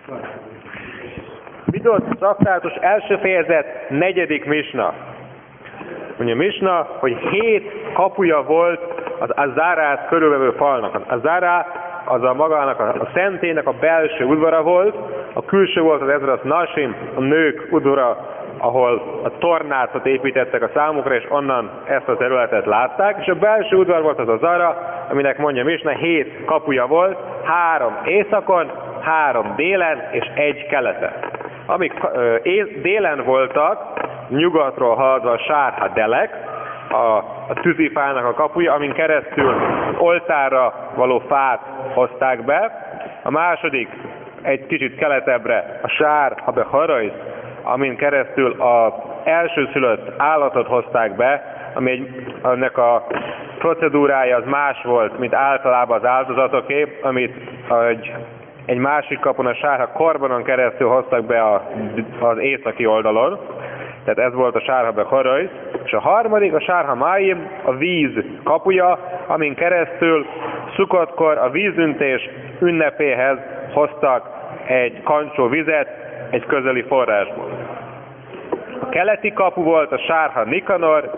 Midot traktátus első fejezet 4. misna. Mondja misna, hogy 7 kapuja volt az Azárát körülvevő falnak. Az Azárá az a magának a szentélynek a belső udvara volt, a külső volt az Ezras Nasim, a nők udvara, ahol a tornácot építettek a számukra, és onnan ezt a területet látták, és a belső udvar volt az Azara, aminek mondja misna 7 kapuja volt, 3 északon, 3 délen és 1 keleten. Amik délen voltak, nyugatról haladva a Sárha Delek, a tűzifának a kapuja, amin keresztül az oltárra való fát hozták be. A második egy kicsit keletebbre a Sárha Beharajsz, amin keresztül az elsőszülött állatot hozták be, ennek a procedúrája az más volt, mint általában az áldozatoké, amit egy másik kapun a Sárha Korbanon keresztül hoztak be az északi oldalon. Tehát ez volt a Sárha Beharajsz. És a harmadik, a Sárha Máim, a víz kapuja, amin keresztül Szukkotkor a vízüntés ünnepéhez hoztak egy kancsó vizet egy közeli forrásból. A keleti kapu volt a Sárha Nikanor,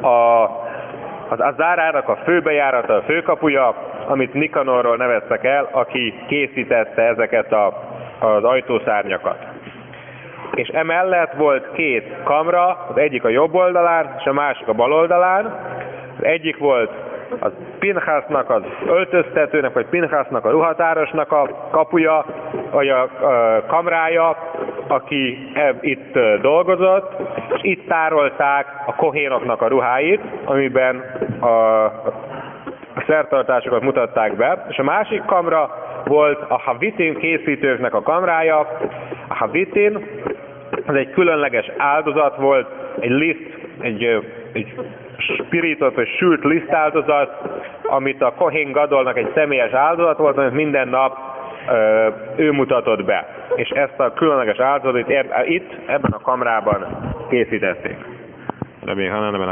az Azárának a főbejárata, a főkapuja, amit Nikanorról neveztek el, aki készítette ezeket az ajtószárnyakat. És emellett volt 2 kamra, az egyik a jobb oldalán, és a másik a bal oldalán. Az egyik volt az Pinhásznak az öltöztetőnek, vagy Pinhásznak a ruhatárosnak a kapuja, vagy a kamrája, aki itt dolgozott, és itt tárolták a kohénoknak a ruháit, amiben a szertartásokat mutatták be. És a másik kamra volt a Havitin készítőknek a kamrája. A Havitin az egy különleges áldozat volt, egy liszt, egy spirított vagy sült lisztáldozat, amit a Kohén Gadolnak egy személyes áldozat volt, amit minden nap ő mutatott be. És ezt a különleges áldozatot itt ebben a kamrában készítették.